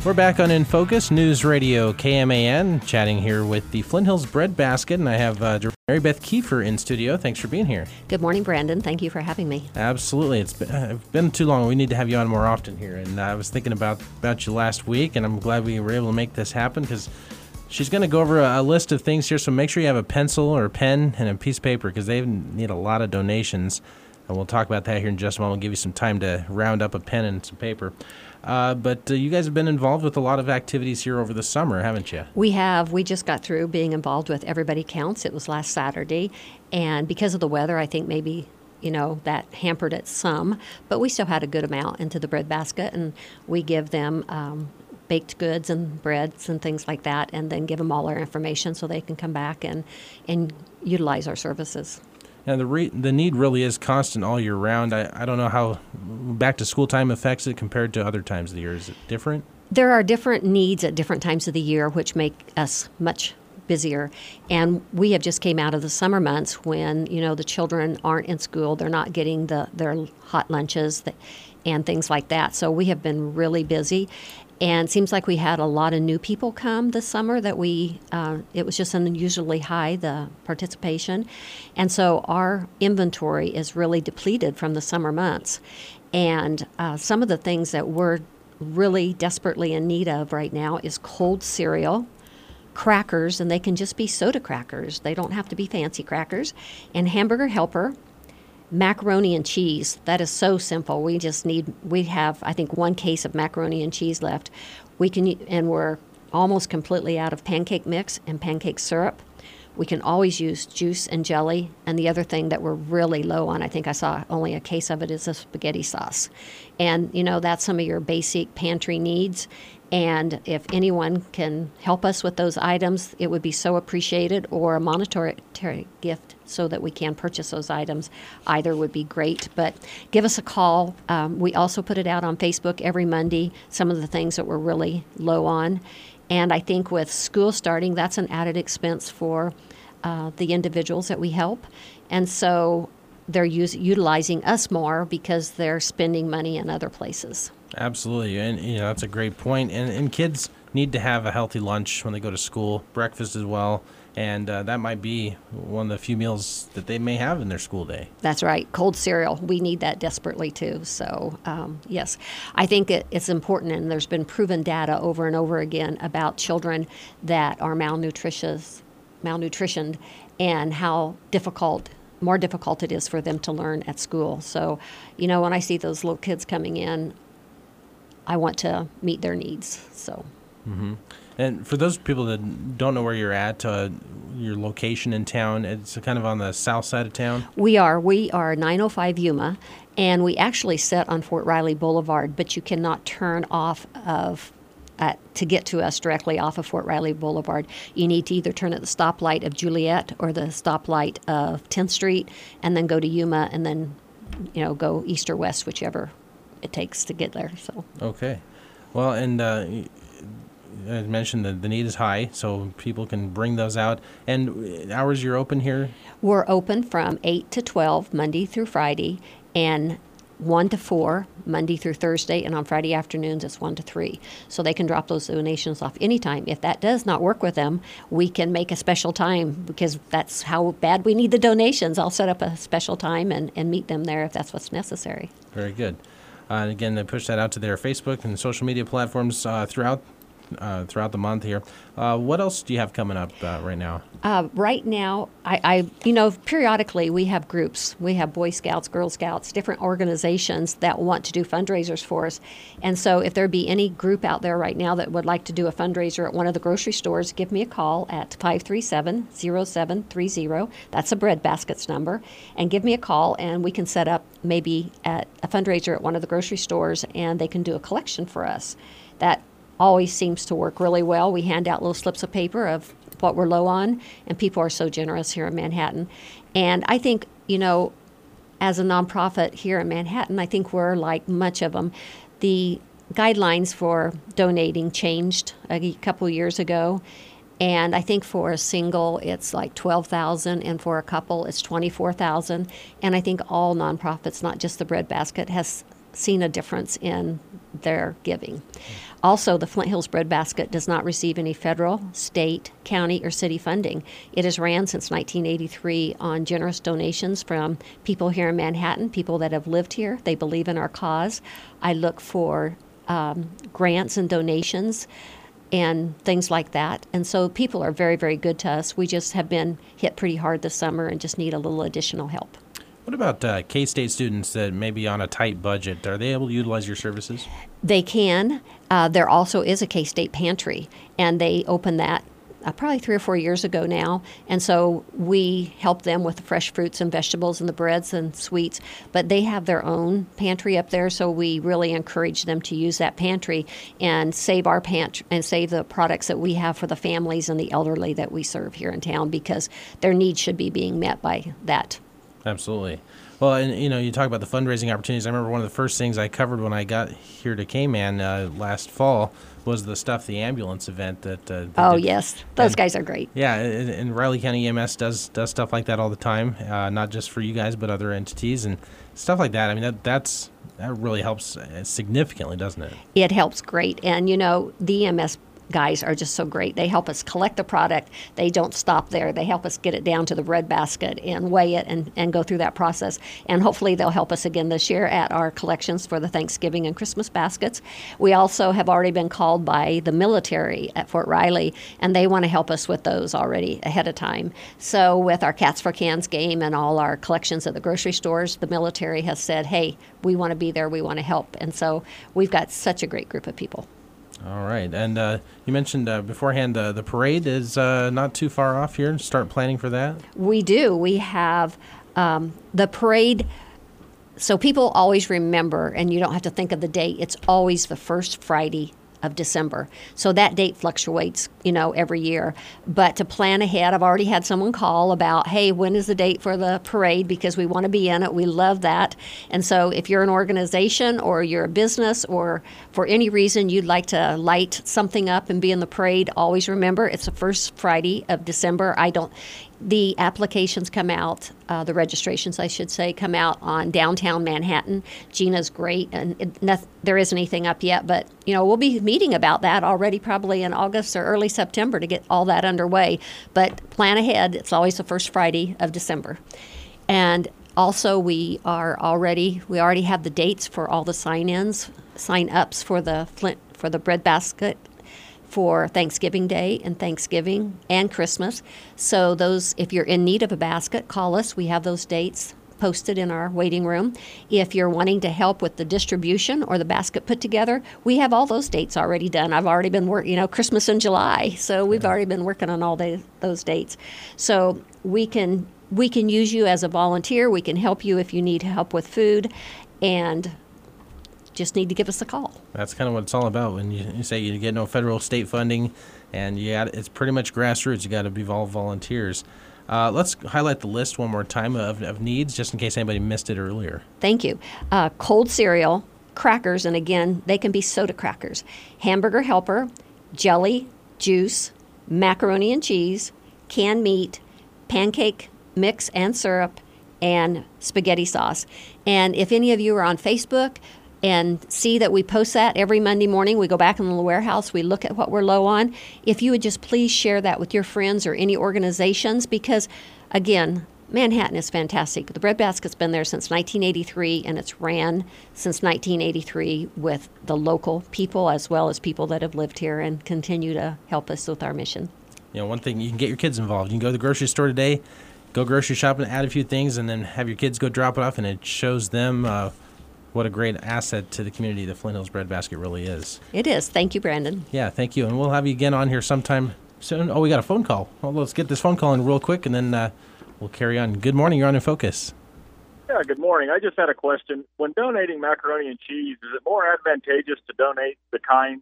We're back on In Focus, News Radio KMAN, chatting here with the Flint Hills Bread Basket, and I have Mary Beth Kiefer in studio. Thanks for being here. Good morning, Brandon. Thank you for having me. Absolutely. It's been too long. We need to have you on more often here, and I was thinking about you last week, and I'm glad we were able to make this happen because she's going to go over a list of things here, so make sure you have a pencil or a pen and a piece of paper because they need a lot of donations, and we'll talk about that here in just a moment. We'll give you some time to round up a pen and some paper. But you guys have been involved with a lot of activities here over the summer, haven't you? We have. We just got through being involved with Everybody Counts. It was last Saturday. And because of the weather, I think maybe, that hampered it some. But we still had a good amount into the bread basket. And we give them baked goods and breads and things like that. And then give them all our information so they can come back and utilize our services. And the need really is constant all year round. I don't know how back to school time affects it compared to other times of the year. Is it different? There are different needs at different times of the year, which make us much busier. And we have just came out of the summer months when, the children aren't in school. They're not getting their hot lunches and things like that. So we have been really busy. And it seems like we had a lot of new people come this summer that it was just unusually high, the participation. And so our inventory is really depleted from the summer months. And some of the things that we're really desperately in need of right now is cold cereal, crackers, and they can just be soda crackers. They don't have to be fancy crackers, and Hamburger Helper, macaroni and cheese. That is so simple. We have, I think, 1 case of macaroni and cheese left. And we're almost completely out of pancake mix and pancake syrup. We can always use juice and jelly. And the other thing that we're really low on, I think I saw only a case of it, is a spaghetti sauce. And, that's some of your basic pantry needs. And if anyone can help us with those items, it would be so appreciated, or a monetary gift so that we can purchase those items. Either would be great, but give us a call. We also put it out on Facebook every Monday, some of the things that we're really low on. And I think with school starting, that's an added expense for the individuals that we help. And so they're utilizing us more because they're spending money in other places. Absolutely, and that's a great point. And kids need to have a healthy lunch when they go to school, breakfast as well, and that might be one of the few meals that they may have in their school day. That's right. Cold cereal, we need that desperately too. So yes, I think it's important, and there's been proven data over and over again about children that are malnutritioned, and how more difficult it is for them to learn at school. So, when I see those little kids coming in, I want to meet their needs. So, And for those people that don't know where you're at, your location in town, it's kind of on the south side of town? We are 905 Yuma, and we actually sit on Fort Riley Boulevard, but you cannot turn off to get to us directly off of Fort Riley Boulevard. You need to either turn at the stoplight of Juliet or the stoplight of 10th Street, and then go to Yuma, and then go east or west, whichever it takes to get there. So okay, well, and I mentioned that the need is high, so people can bring those out. And hours you're open here? We're open from 8 to 12 Monday through Friday, and 1 to 4 Monday through Thursday, and on Friday afternoons it's 1 to 3. So they can drop those donations off anytime. If that does not work with them, we can make a special time, because that's how bad we need the donations. I'll set up a special time and meet them there if that's what's necessary. Very good. And again, they push that out to their Facebook and social media platforms throughout the month here. What else do you have coming up right now? Right now, I periodically we have groups. We have Boy Scouts, Girl Scouts, different organizations that want to do fundraisers for us. And so if there be any group out there right now that would like to do a fundraiser at one of the grocery stores, give me a call at 537-0730. That's a Bread Baskets number. And give me a call, and we can set up maybe at a fundraiser at one of the grocery stores, and they can do a collection for us. That always seems to work really well. We hand out little slips of paper of what we're low on, and people are so generous here in Manhattan. And I think, as a nonprofit here in Manhattan, I think we're like much of them. The guidelines for donating changed a couple years ago, and I think for a single it's like $12,000, and for a couple it's $24,000. And I think all nonprofits, not just the Bread Basket, has seen a difference in their giving. Also, the Flint Hills Breadbasket does not receive any federal, state, county, or city funding. It has ran since 1983 on generous donations from people here in Manhattan, people that have lived here. They believe in our cause. I look for grants and donations and things like that. And so people are very, very good to us. We just have been hit pretty hard this summer and just need a little additional help. What about K-State students that may be on a tight budget? Are they able to utilize your services? They can. There also is a K-State pantry, and they opened that probably 3 or 4 years ago now. And so we help them with the fresh fruits and vegetables and the breads and sweets. But they have their own pantry up there, so we really encourage them to use that pantry and save our pantry and save the products that we have for the families and the elderly that we serve here in town, because their needs should be being met by that. Absolutely. Well, and you talk about the fundraising opportunities. I remember one of the first things I covered when I got here to Cayman last fall was the Stuff the Ambulance event that. Yes, those guys are great. Yeah, and Riley County EMS does stuff like that all the time, not just for you guys but other entities and stuff like that. I mean, that really helps significantly, doesn't it? It helps great, and the EMS guys are just so great. They help us collect the product. They don't stop there. They help us get it down to the breadbasket and weigh it and go through that process. And hopefully they'll help us again this year at our collections for the Thanksgiving and Christmas baskets. We also have already been called by the military at Fort Riley, and they want to help us with those already ahead of time. So with our Cats for Cans game and all our collections at the grocery stores, the military has said, hey, we want to be there. We want to help. And so we've got such a great group of people. All right. And you mentioned beforehand the parade is not too far off here. Start planning for that? We do. We have the parade. So people always remember, and you don't have to think of the date. It's always the first Friday of December. So that date fluctuates, every year. But to plan ahead, I've already had someone call about, hey, when is the date for the parade? Because we want to be in it. We love that. And so if you're an organization or you're a business or for any reason you'd like to light something up and be in the parade, always remember it's the first Friday of December. The applications come out, the registrations, I should say, come out on downtown Manhattan. Gina's great, and there isn't anything up yet, but, we'll be meeting about that already probably in August or early September to get all that underway. But plan ahead. It's always the first Friday of December. And also, we already have the dates for all the sign-ups for the breadbasket for Thanksgiving Day and Thanksgiving and Christmas. So if you're in need of a basket, call us. We have those dates posted in our waiting room. If you're wanting to help with the distribution or the basket put together, we have all those dates already done. I've already been working, Christmas in July. So we've already been working on all those dates. So we can use you as a volunteer. We can help you if you need help with food, and just need to give us a call. That's kind of what it's all about when you say you get no federal state funding, and it's pretty much grassroots. You got to be all volunteers. Let's highlight the list one more time of needs, just in case anybody missed it earlier. Thank you. Cold cereal, crackers, and again, they can be soda crackers, hamburger helper, jelly, juice, macaroni and cheese, canned meat, pancake mix and syrup, and spaghetti sauce. And if any of you are on Facebook and see that we post that every Monday morning, we go back in the warehouse, we look at what we're low on. If you would just please share that with your friends or any organizations, because, again, Manhattan is fantastic. The breadbasket's been there since 1983, and it's ran since 1983 with the local people as well as people that have lived here and continue to help us with our mission. One thing, you can get your kids involved. You can go to the grocery store today, go grocery shopping, add a few things, and then have your kids go drop it off, and it shows them what a great asset to the community the Flint Hills Breadbasket really is. It is. Thank you, Brandon. Yeah, thank you. And we'll have you again on here sometime soon. Oh, we got a phone call. Well, let's get this phone call in real quick, and then we'll carry on. Good morning. You're on In Focus. Yeah, good morning. I just had a question. When donating macaroni and cheese, is it more advantageous to donate the kind,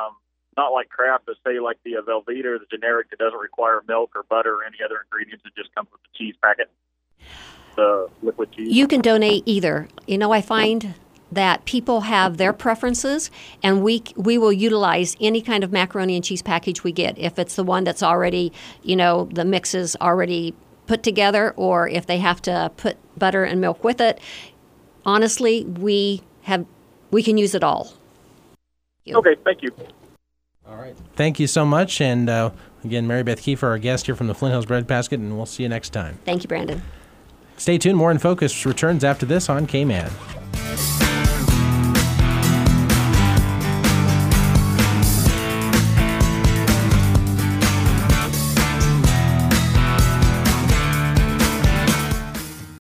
not like Kraft, but say like the Velveeta or the generic that doesn't require milk or butter or any other ingredients that just comes with the cheese packet, the liquid cheese? You can donate either. I find that people have their preferences, and we will utilize any kind of macaroni and cheese package we get. If it's the one that's already, the mix is already put together, or if they have to put butter and milk with it. Honestly, we have we can use it all. Okay, thank you. All right. Thank you so much. And again, Mary Beth Kiefer, our guest here from the Flint Hills Bread Basket, and we'll see you next time. Thank you, Brandon. Stay tuned. More in Focus returns after this on KMAD.